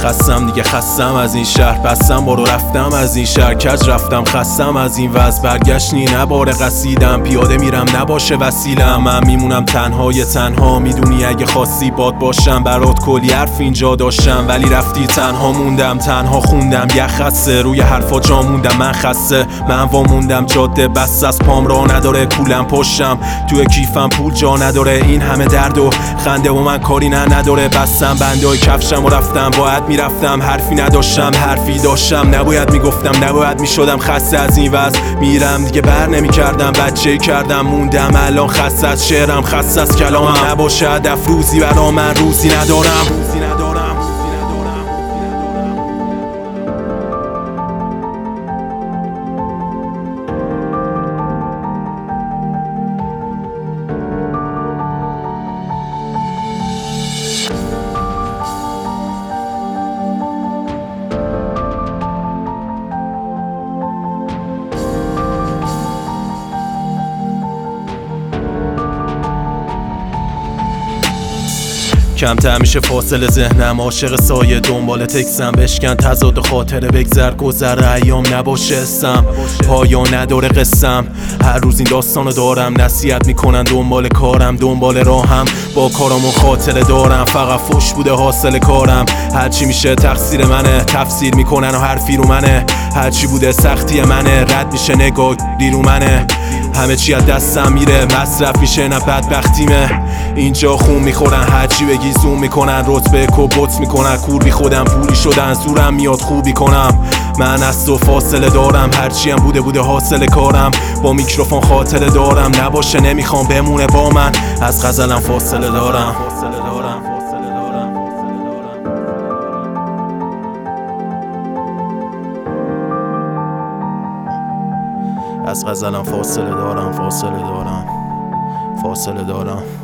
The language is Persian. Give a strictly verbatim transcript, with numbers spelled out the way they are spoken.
خستم دیگه، خستم از این شهر، بستم برو رفتم از این شهر، کج رفتم خستم از این وضع، برگشت نی نباره قصیدم، پیاده میرم نباشه وسیلم، من میمونم تنهای تنها، میدونی اگه خواستی باد باشم، برات کلی حرف اینجا داشتم ولی رفتی تنها موندم، تنها خوندم یه خسته روی حرفا جا موندم، من خسته من واموندم، جاده بس از پام را نداره، پولم پشتم توی کیفم پول جا نداره، این همه درد و خنده و من کاری نه نداره، بستم بندای کفشم و رفتم، باید میرفتم حرفی نداشتم، حرفی داشتم نباید میگفتم، نباید میشدم، خسته از این وضع میرم دیگه بر نمیکردم، بچه کردم موندم الان، خسته از شعرم، خسته از کلامم، نباشه هدف روزی برا من روزی ندارم. کمتر میشه فاصله ذهنم، عاشق سایه دنبال تکسم، بشکن تضاد خاطره بگذر گذر ایام نباشه اسم، پایان نداره قسم، هر روز این داستانو دارم، نصیحت میکنن دنبال کارم، دنبال راهم، با کارامون خاطره دارم، فقط فوش بوده حاصل کارم، هرچی میشه تقصیر منه، تفسیر میکنن و حرفی رو منه، هرچی بوده سختی منه، رد میشه نگاه رو منه، همه چی از دستم میره، مصرف میشه نه بدبختیمه، اینجا خون میخورن هرچی بگی زوم میکنن، رتبه کبوت میکنن، کور بی خودم پولی شدن، زورم میاد خوبی کنم، من از تو فاصله دارم، هرچی هم بوده بوده حاصل کارم، با میکروفون خاطره دارم، نباشه نمیخوام بمونه با من، از غزلم فاصله دارم. از غزلم فاصله دارم، فاصله دارم، فاصله دارم.